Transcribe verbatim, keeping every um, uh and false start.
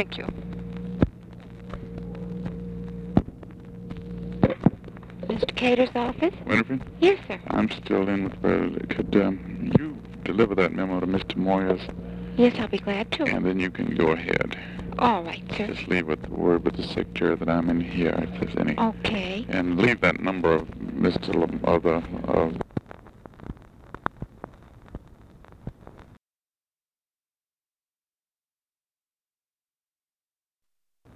Thank you. Mister Cater's office? Winifred? Yes, sir. I'm still in with Well, could um, you deliver that memo to Mister Moyers? Yes, I'll be glad to. And then you can go ahead. All right, sir. Just leave with the word with the secretary that I'm in here if there's any. Okay. And leave that number of Mister Lam- of the of